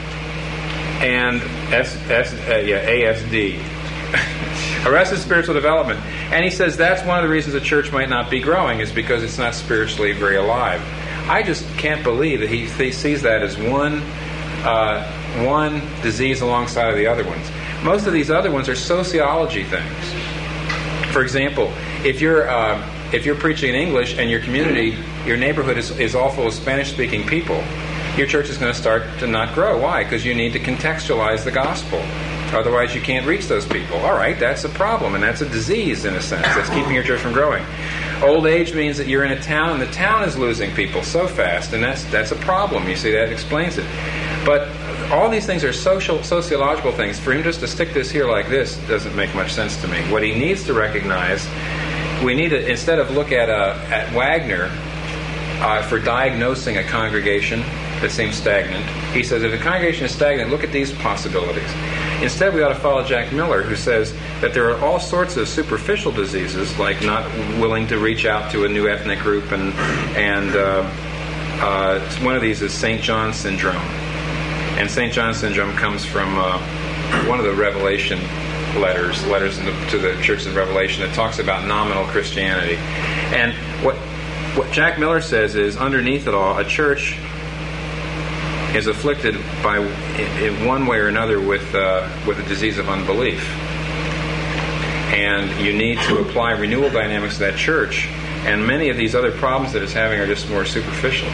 and S, S, uh, yeah, A S D, arrested spiritual development. And he says that's one of the reasons a church might not be growing is because it's not spiritually very alive. I just can't believe that he, he sees that as one uh, one disease alongside of the other ones. Most of these other ones are sociology things. For example, if you're uh, if you're preaching in English and your community, your neighborhood is, is all full of Spanish-speaking people, your church is going to start to not grow. Why? Because you need to contextualize the gospel. Otherwise, you can't reach those people. All right, that's a problem, and that's a disease in a sense. That's keeping your church from growing. Old age means that you're in a town, and the town is losing people so fast, and that's that's a problem. You see, that explains it. But all these things are social, sociological things. For him just to stick this here like this doesn't make much sense to me. What he needs to recognize, we need to, instead of look at uh, at Wagner uh, for diagnosing a congregation that seems stagnant, he says if a congregation is stagnant, look at these possibilities. Instead, we ought to follow Jack Miller, who says that there are all sorts of superficial diseases, like not willing to reach out to a new ethnic group, and and uh, uh, one of these is Saint John's syndrome. And Saint John's syndrome comes from uh, one of the Revelation letters, letters in the, to the church of Revelation, that talks about nominal Christianity. And what what Jack Miller says is, underneath it all, a church is afflicted by, in, in one way or another, with uh, with a disease of unbelief. And you need to apply renewal dynamics to that church. And many of these other problems that it's having are just more superficial.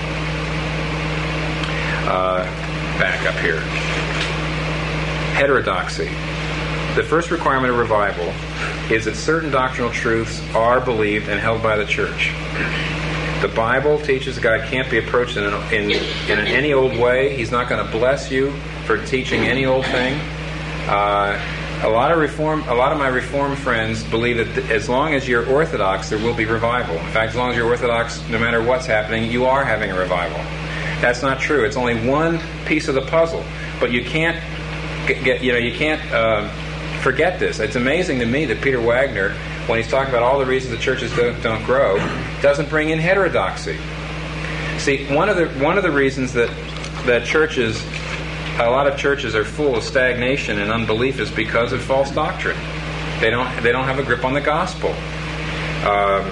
Uh, back up here. Heterodoxy. The first requirement of revival is that certain doctrinal truths are believed and held by the church. The Bible teaches God can't be approached in, an, in, in any old way. He's not going to bless you for teaching any old thing. Uh, a lot of reform, a lot of my Reformed friends believe that th- as long as you're Orthodox, there will be revival. In fact, as long as you're Orthodox, no matter what's happening, you are having a revival. That's not true. It's only one piece of the puzzle. But you can't get, get you know, you can't uh, forget this. It's amazing to me that Peter Wagner, when he's talking about all the reasons the churches don't, don't grow, doesn't bring in heterodoxy. See, one of the one of the reasons that that churches, a lot of churches are full of stagnation and unbelief is because of false doctrine. They don't they don't have a grip on the gospel. Um,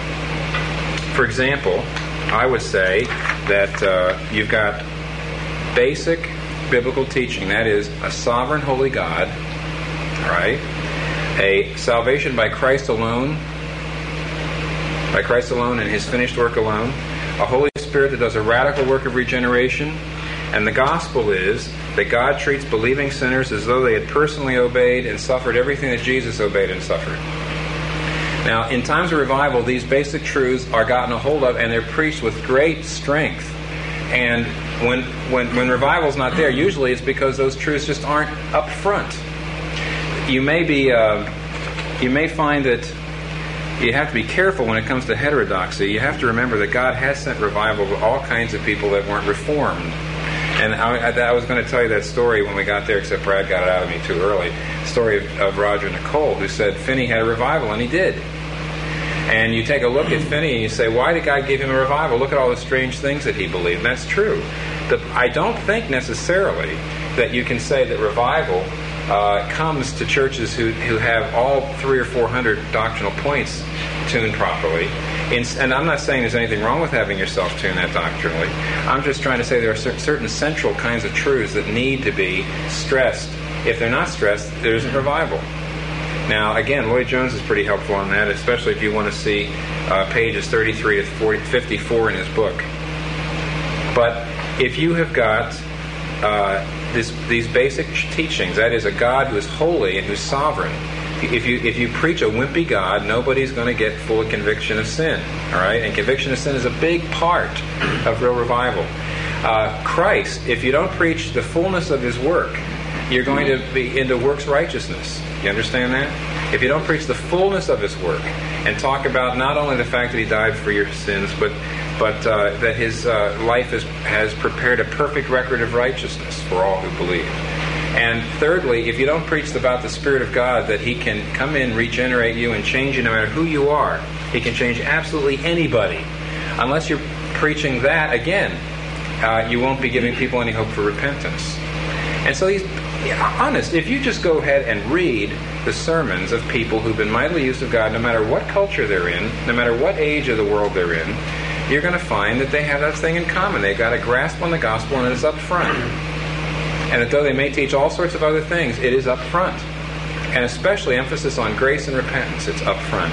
for example, I would say that uh, you've got basic biblical teaching. That is a sovereign, holy God, right? A salvation by Christ alone, by Christ alone and His finished work alone. A Holy Spirit that does a radical work of regeneration. And the gospel is that God treats believing sinners as though they had personally obeyed and suffered everything that Jesus obeyed and suffered. Now, in times of revival, these basic truths are gotten a hold of and they're preached with great strength. And when when when revival's not there, usually it's because those truths just aren't up front. You may be uh, you may find that you have to be careful when it comes to heterodoxy. You have to remember that God has sent revival to all kinds of people that weren't reformed. And I, I was going to tell you that story when we got there, except Brad got it out of me too early. The story of, of Roger Nicole, who said Finney had a revival, and he did. And you take a look at Finney and you say, why did God give him a revival? Look at all the strange things that he believed. And that's true. The, I don't think necessarily that you can say that revival uh, comes to churches who, who have all three or four hundred doctrinal points tuned properly. In, and I'm not saying there's anything wrong with having yourself tune that doctrinally. I'm just trying to say there are cer- certain central kinds of truths that need to be stressed. If they're not stressed, there isn't revival. Now, again, Lloyd Jones is pretty helpful on that, especially if you want to see uh, pages thirty-three to forty, fifty-four in his book. But if you have got uh, this, these basic teachings, that is, a God who is holy and who's sovereign. If you if you preach a wimpy God, nobody's going to get full conviction of sin. All right, and conviction of sin is a big part of real revival. Uh, Christ, if you don't preach the fullness of His work, you're going to be into works righteousness. You understand that? If you don't preach the fullness of His work and talk about not only the fact that He died for your sins, but but uh, that His uh, life is, has prepared a perfect record of righteousness for all who believe. And thirdly, if you don't preach about the Spirit of God, that He can come in, regenerate you, and change you no matter who you are. He can change absolutely anybody. Unless you're preaching that, again, uh, you won't be giving people any hope for repentance. And so he's yeah, honest. If you just go ahead and read the sermons of people who've been mightily used of God, no matter what culture they're in, no matter what age of the world they're in, you're going to find that they have that thing in common. They've got a grasp on the gospel, and it is up front. And that though they may teach all sorts of other things, it is up front. And especially emphasis on grace and repentance, it's up front.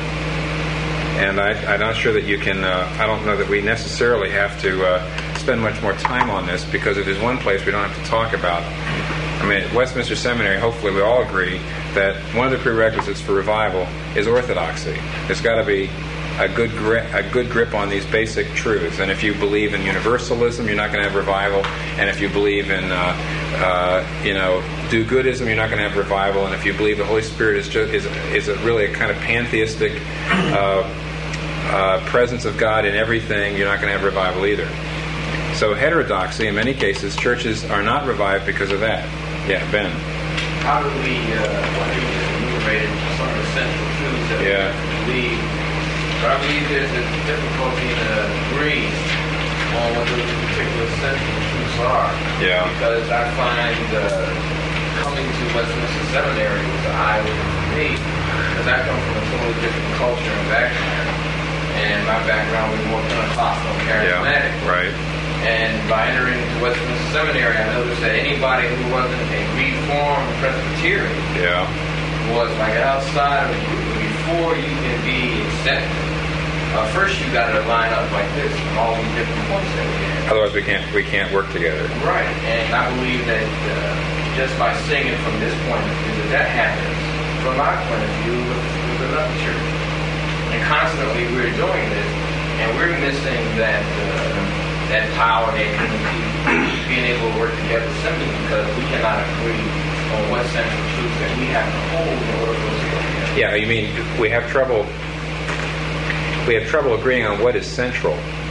And I, I'm not sure that you can, uh, I don't know that we necessarily have to uh, spend much more time on this, because if there's one place we don't have to talk about, I mean, at Westminster Seminary, hopefully we all agree that one of the prerequisites for revival is orthodoxy. There's got to be a good grip, a good grip on these basic truths. And if you believe in universalism, you're not going to have revival. And if you believe in, uh, uh, you know, do-goodism, you're not going to have revival. And if you believe the Holy Spirit is just, is is a really a kind of pantheistic uh, uh, presence of God in everything, you're not going to have revival either. So heterodoxy, in many cases, churches are not revived because of that. Yeah, Ben. How do we, uh, well, you just enumerated some of the central truths that Yeah. we believe. But I believe there's a difficulty in agreeing on what those particular central truths are. Yeah. Because I find uh, coming to Westminster Seminary was an eye-opener for me, because I come from a totally different culture and background. And my background was more Pentecostal and charismatic. Yeah, right. And by entering into Westminster Seminary, I noticed that anybody who wasn't a Reformed Presbyterian Yeah. was like outside of the group. Before you can be accepted, uh, first you got to line up like this from all these different points that we have. Otherwise, we can't we can't work together. Right, and I believe that uh, just by singing from this point of view, that that happens from my point of view with, with another church. And constantly we're doing this, and we're missing that uh, that power, that unity, being able to work together simply because we cannot agree on what central truths that we have to hold in order for us to go together. Yeah, you mean we have trouble we have trouble agreeing on what is central. Yeah.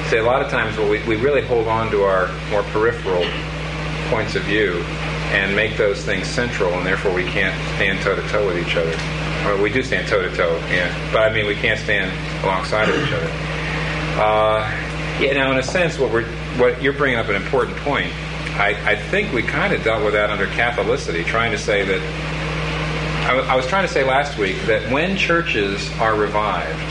See, a lot of times well, we, we really hold on to our more peripheral points of view and make those things central, and therefore we can't stand toe-to-toe with each other. Or we do stand toe-to-toe, yeah, but I mean we can't stand alongside of each other. Uh, yeah, now in a sense, what we're what you're bringing up an important point. I, I think we kind of dealt with that under Catholicity, trying to say that. I, w- I was trying to say last week that when churches are revived,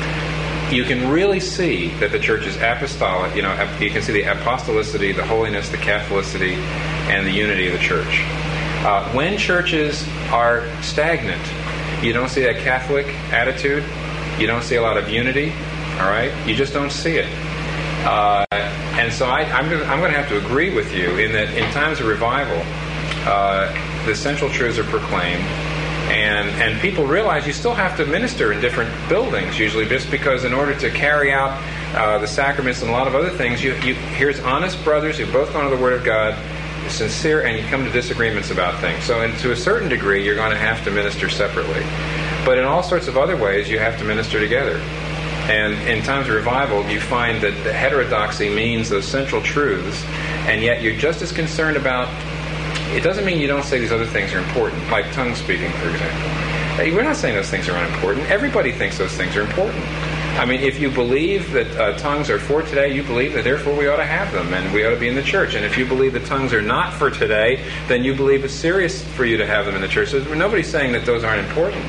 you can really see that the church is apostolic. You know, you can see the apostolicity, the holiness, the Catholicity, and the unity of the church. Uh, when churches are stagnant, you don't see that Catholic attitude. You don't see a lot of unity. All right, you just don't see it. Uh, and so I, I'm going I'm to have to agree with you in that in times of revival, uh, the central truths are proclaimed. And and people realize you still have to minister in different buildings, usually, just because in order to carry out uh, the sacraments and a lot of other things, you, you here's honest brothers who both know the Word of God, sincere, and you come to disagreements about things. So and to a certain degree, you're going to have to minister separately. But in all sorts of other ways, you have to minister together. And in times of revival, you find that the heterodoxy means those central truths, and yet you're just as concerned about. It doesn't mean you don't say these other things are important, like tongue speaking, for example. Hey, we're not saying those things are unimportant. Everybody thinks those things are important. I mean, if you believe that uh, tongues are for today, you believe that therefore we ought to have them, and we ought to be in the church. And if you believe that tongues are not for today, then you believe it's serious for you to have them in the church. So nobody's saying that those aren't important.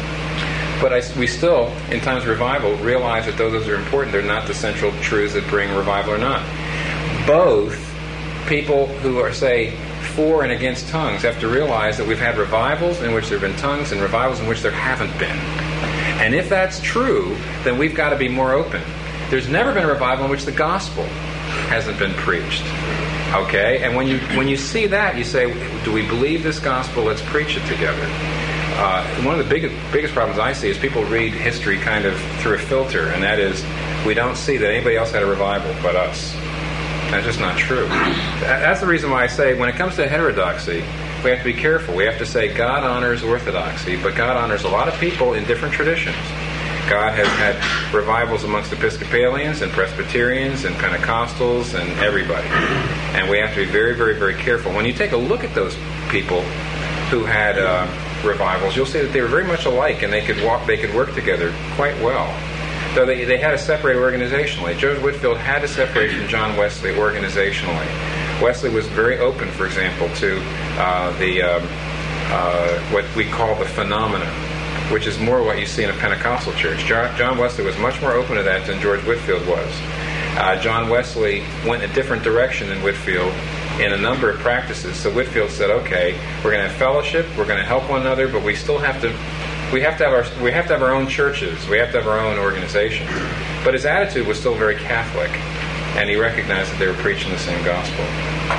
But I, we still, in times of revival, realize that though those are important, they're not the central truths that bring revival or not. Both people who are, say, for and against tongues have to realize that we've had revivals in which there have been tongues and revivals in which there haven't been. And if that's true, then we've got to be more open. There's never been a revival in which the gospel hasn't been preached. Okay? And when you when you see that, you say, do we believe this gospel? Let's preach it together. Uh, one of the biggest, biggest problems I see is people read history kind of through a filter, and that is we don't see that anybody else had a revival but us. That's just not true. That's the reason why I say when it comes to heterodoxy, we have to be careful. We have to say God honors orthodoxy, but God honors a lot of people in different traditions. God has had revivals amongst Episcopalians and Presbyterians and Pentecostals and everybody. And we have to be very, very, very careful. When you take a look at those people who had uh, revivals, you'll see that they were very much alike, and they could walk, they could work together quite well. Though they, they had to separate organizationally. Joseph Whitefield had to separate from John Wesley organizationally. Wesley was very open, for example, to uh, the um, uh, what we call the phenomena, which is more what you see in a Pentecostal church. John, John Wesley was much more open to that than George Whitefield was. Uh, John Wesley went in a different direction than Whitefield in a number of practices. So Whitefield said, okay, we're going to have fellowship, we're going to help one another, but we still have to We have to have our we have to have our own churches. We have to have our own organizations. But his attitude was still very Catholic, and he recognized that they were preaching the same gospel.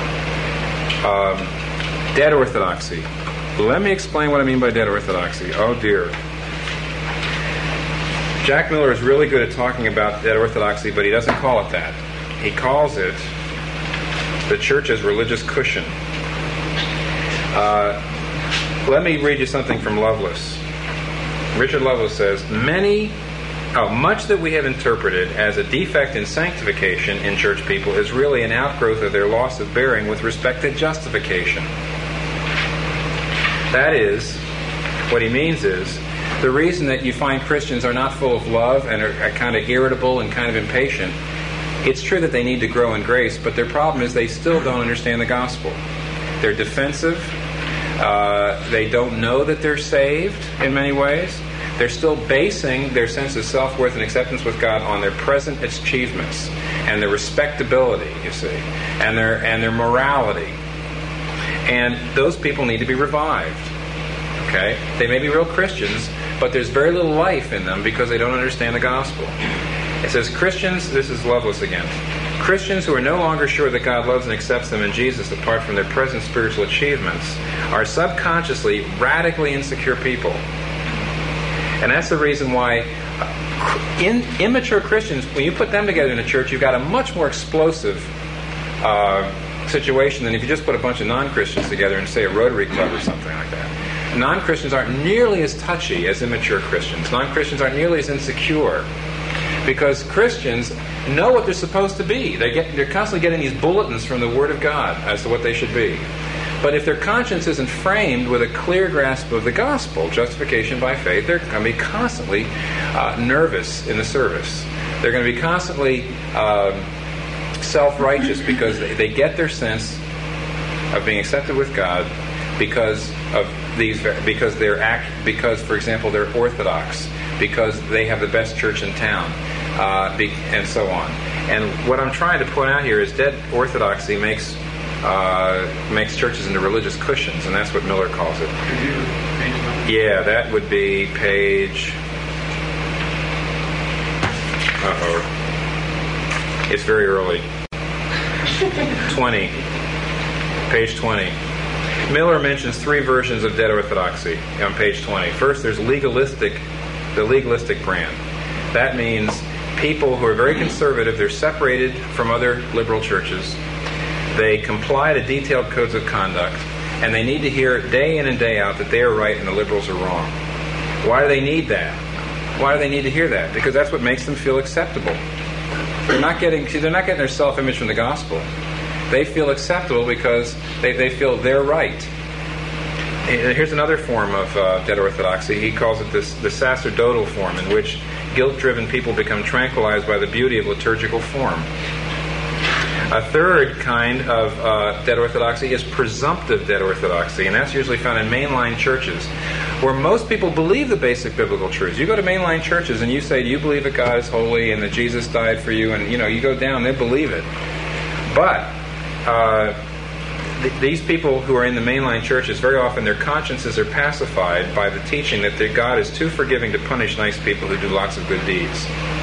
Um, dead orthodoxy. Let me explain what I mean by dead orthodoxy. Oh dear. Jack Miller is really good at talking about dead orthodoxy, but he doesn't call it that. He calls it the church's religious cushion. Uh, let me read you something from Lovelace. Richard Lovelace says, Many, oh, much that we have interpreted as a defect in sanctification in church people is really an outgrowth of their loss of bearing with respect to justification. That is, what he means is, the reason that you find Christians are not full of love and are, are kind of irritable and kind of impatient, it's true that they need to grow in grace, but their problem is they still don't understand the gospel. They're defensive. Uh, they don't know that they're saved in many ways. They're still basing their sense of self-worth and acceptance with God on their present achievements and their respectability, you see, and their and their morality. And those people need to be revived. Okay? They may be real Christians, but there's very little life in them because they don't understand the gospel. It says Christians, this is Lovelace again, Christians who are no longer sure that God loves and accepts them in Jesus apart from their present spiritual achievements are subconsciously radically insecure people. And that's the reason why in, immature Christians, when you put them together in a church, you've got a much more explosive uh, situation than if you just put a bunch of non-Christians together in, say, a Rotary Club or something like that. Non-Christians aren't nearly as touchy as immature Christians. Non-Christians aren't nearly as insecure. Because Christians know what they're supposed to be. They get, they're constantly getting these bulletins from the Word of God as to what they should be. But if their conscience isn't framed with a clear grasp of the gospel, justification by faith, they're going to be constantly uh, nervous in the service. They're going to be constantly um, self-righteous because they, they get their sense of being accepted with God because of these, because they're act, because, for example, they're Orthodox, because they have the best church in town, uh, be, and so on. And what I'm trying to point out here is dead orthodoxy makes uh, makes churches into religious cushions, and that's what Miller calls it. Yeah, that would be page. Uh oh, it's very early. twenty. Page twenty. Miller mentions three versions of dead orthodoxy on page twenty. First, there's legalistic, the legalistic brand. That means people who are very conservative, they're separated from other liberal churches. They comply to detailed codes of conduct, and they need to hear day in and day out that they are right and the liberals are wrong. Why do they need that? Why do they need to hear that? Because that's what makes them feel acceptable. They're not getting, see, they're not getting their self-image from the gospel. They feel acceptable because they, they feel they're right. Here's another form of uh, dead orthodoxy. He calls it this, the sacerdotal form, in which guilt-driven people become tranquilized by the beauty of liturgical form. A third kind of uh, dead orthodoxy is presumptive dead orthodoxy, and that's usually found in mainline churches, where most people believe the basic biblical truths. You go to mainline churches and you say, do you believe that God is holy and that Jesus died for you? And, you know, you go down, they believe it. But uh, th- these people who are in the mainline churches, very often their consciences are pacified by the teaching that their God is too forgiving to punish nice people who do lots of good deeds.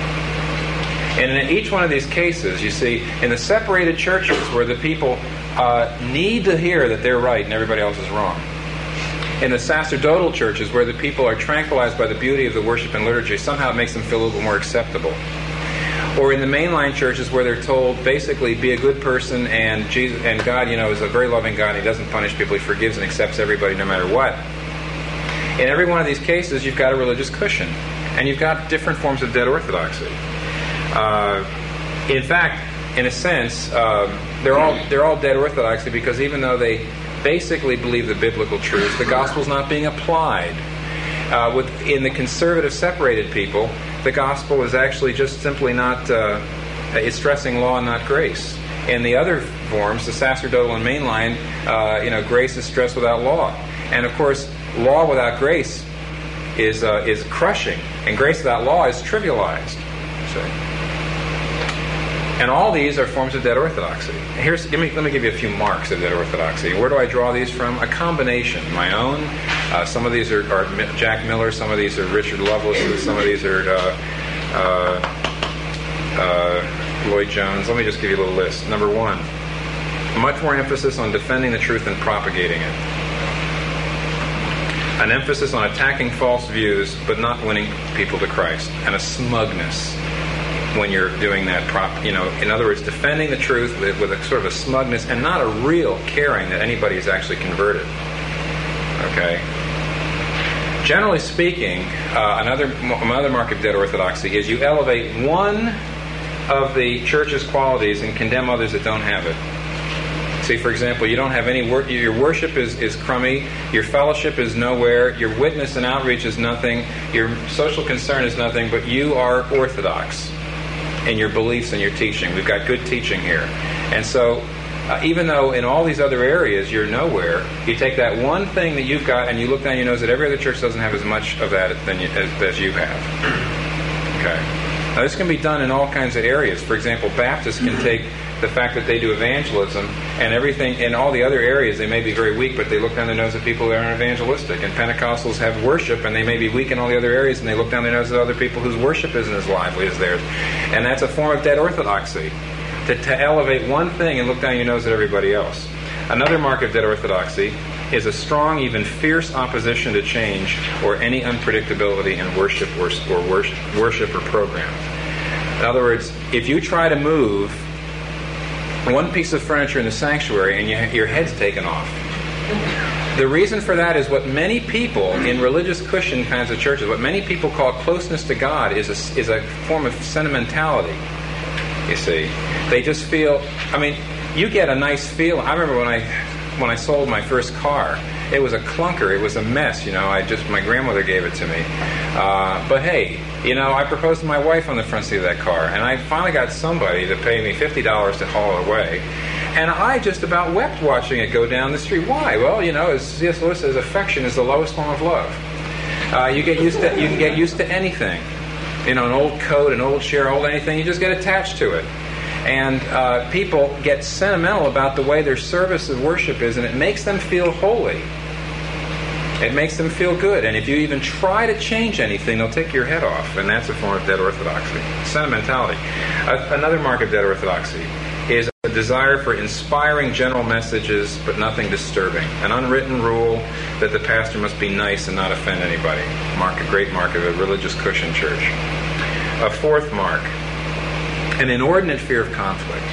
And in each one of these cases, you see, in the separated churches where the people uh, need to hear that they're right and everybody else is wrong. In the sacerdotal churches where the people are tranquilized by the beauty of the worship and liturgy, somehow it makes them feel a little bit more acceptable. Or in the mainline churches where they're told, basically, be a good person, and Jesus and God, you know, is a very loving God. He doesn't punish people. He forgives and accepts everybody no matter what. In every one of these cases, you've got a religious cushion. And you've got different forms of dead orthodoxy. Uh, in fact, in a sense, um, they're all they're all dead orthodoxy because even though they basically believe the biblical truth, the gospel's not being applied. Uh, with in the conservative separated people, the gospel is actually just simply not uh, it's stressing law and not grace. In the other forms, the sacerdotal and mainline, uh, you know, grace is stressed without law, and of course, law without grace is uh, is crushing, and grace without law is trivialized. So. And all these are forms of dead orthodoxy. Here's, let me, let me give you a few marks of dead orthodoxy. Where do I draw these from? A combination. My own. Uh, some of these are, are Jack Miller. Some of these are Richard Lovelace. Some of these are uh, uh, uh, Lloyd Jones. Let me just give you a little list. Number one, much more emphasis on defending the truth and propagating it. An emphasis on attacking false views, but not winning people to Christ. And a smugness when you're doing that, prop, you know, in other words, defending the truth with, with a sort of a smugness and not a real caring that anybody is actually converted. Okay? Generally speaking, uh, another another mark of dead orthodoxy is you elevate one of the church's qualities and condemn others that don't have it. See, for example, you don't have any work. Your worship is, is crummy. Your fellowship is nowhere. Your witness and outreach is nothing. Your social concern is nothing. But you are orthodox in your beliefs and your teaching. We've got good teaching here. And so, uh, even though in all these other areas you're nowhere, you take that one thing that you've got and you look down your nose that every other church doesn't have as much of that than you, as, as you have. Okay. Now, this can be done in all kinds of areas. For example, Baptists can take the fact that they do evangelism and everything in all the other areas. They may be very weak, but they look down their nose at people that aren't evangelistic. And Pentecostals have worship, and they may be weak in all the other areas, and they look down their nose at other people whose worship isn't as lively as theirs. And that's a form of dead orthodoxy, to, to elevate one thing and look down your nose at everybody else. Another mark of dead orthodoxy is a strong, even fierce opposition to change or any unpredictability in worship or, or worship, worship or program. In other words, if you try to move one piece of furniture in the sanctuary and you, your head's taken off, the reason for that is what many people in religious cushion kinds of churches, what many people call closeness to God is a, is a form of sentimentality. you see. They just feel, I mean, you get a nice feel. I remember when I when I sold my first car, it was a clunker. It was a mess, you know. I just, my grandmother gave it to me. Uh, but hey, you know, I proposed to my wife on the front seat of that car, and I finally got somebody to pay me fifty dollars to haul it away. And I just about wept watching it go down the street. Why? Well, you know, as C S Lewis says, affection is the lowest form of love. Uh, you get used to, you can get used to anything. You know, an old coat, an old chair, old anything, you just get attached to it. And uh, people get sentimental about the way their service of worship is, and it makes them feel holy. It makes them feel good. And if you even try to change anything, they'll take your head off. And that's a form of dead orthodoxy. Sentimentality. Uh, another mark of dead orthodoxy is a desire for inspiring general messages, but nothing disturbing. An unwritten rule that the pastor must be nice and not offend anybody. Mark, a great mark of a religious cushion church. A fourth mark, an inordinate fear of conflict.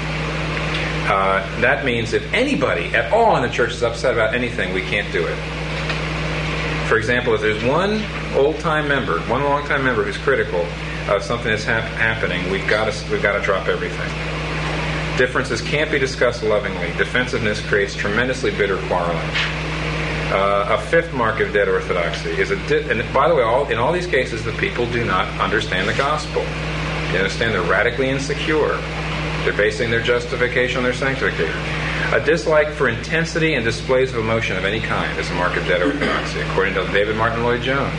Uh, that means if anybody at all in the church is upset about anything, we can't do it. For example, if there's one old-time member, one long-time member who's critical of something that's hap- happening, we've got to we've got to drop everything. Differences can't be discussed lovingly. Defensiveness creates tremendously bitter quarreling. Uh, a fifth mark of dead orthodoxy is a di- and by the way, all, in all these cases, the people do not understand the gospel. They understand they're radically insecure. They're basing their justification on their sanctification. A dislike for intensity and displays of emotion of any kind is a mark of dead orthodoxy, according to David Martin Lloyd-Jones.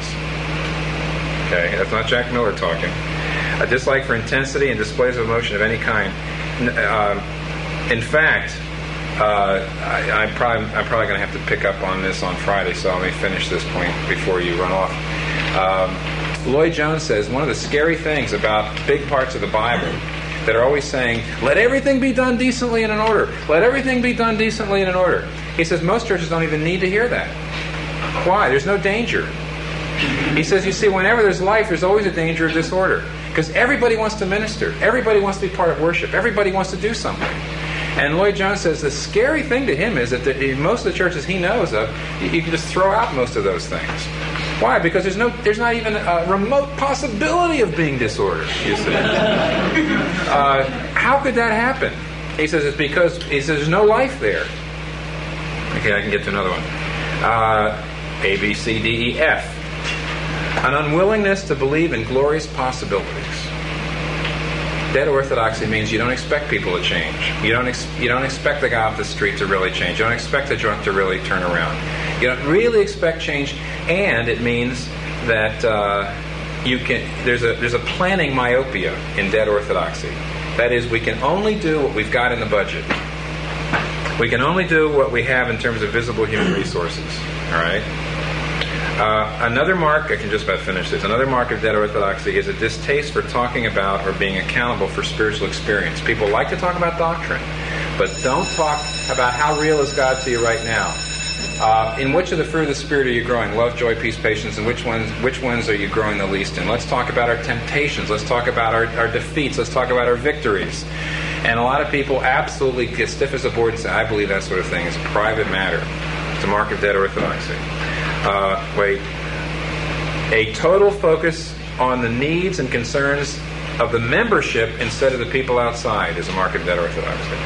Okay, that's not Jack Miller talking. A dislike for intensity and displays of emotion of any kind. Uh, in fact, uh, I, I'm probably I'm probably going to have to pick up on this on Friday, so let me finish this point before you run off. Um, Lloyd-Jones says one of the scary things about big parts of the Bible that are always saying, let everything be done decently and in order. Let everything be done decently and in order. He says most churches don't even need to hear that. Why? There's no danger. He says, you see, whenever there's life, there's always a danger of disorder. Because everybody wants to minister. Everybody wants to be part of worship. Everybody wants to do something. And Lloyd-Jones says the scary thing to him is that the, most of the churches he knows of, you, you can just throw out most of those things. Why? Because there's no, there's not even a remote possibility of being disorder, you see. Uh, how could that happen? He says it's because, he says there's no life there. Okay, I can get to another one. Uh, A, B, C, D, E, F. An unwillingness to believe in glorious possibilities. Dead orthodoxy means you don't expect people to change. You don't ex- you don't expect the guy off the street to really change. You don't expect the drunk to really turn around. You don't really expect change, and it means that uh, you can. There's a there's a planning myopia in dead orthodoxy. That is, we can only do what we've got in the budget. We can only do what we have in terms of visible human resources. All right. Uh, another mark, I can just about finish this, another mark of dead orthodoxy is a distaste for talking about or being accountable for spiritual experience. People like to talk about doctrine, but don't talk about how real is God to you right now. Uh, in which of the fruit of the Spirit are you growing? Love, joy, peace, patience, and which ones which ones are you growing the least in? Let's talk about our temptations. Let's talk about our, our defeats. Let's talk about our victories. And a lot of people absolutely get stiff as a board and say, I believe that sort of thing is a private matter. It's a mark of dead orthodoxy. Uh, wait. A total focus on the needs and concerns of the membership instead of the people outside is a mark of dead orthodoxy.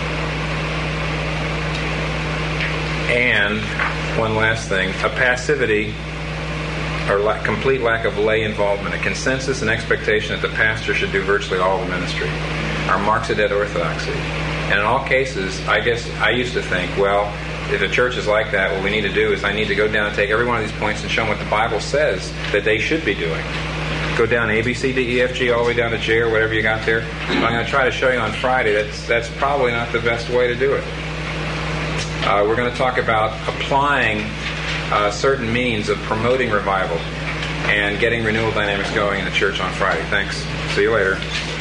And one last thing, a passivity or la- complete lack of lay involvement, a consensus and expectation that the pastor should do virtually all the ministry are marks of dead orthodoxy. And in all cases, I guess I used to think, well, if a church is like that, what we need to do is I need to go down and take every one of these points and show them what the Bible says that they should be doing. Go down A, B, C, D, E, F, G, all the way down to J or whatever you got there. I'm going to try to show you on Friday that's, that's probably not the best way to do it. Uh, we're going to talk about applying uh, certain means of promoting revival and getting renewal dynamics going in the church on Friday. Thanks. See you later.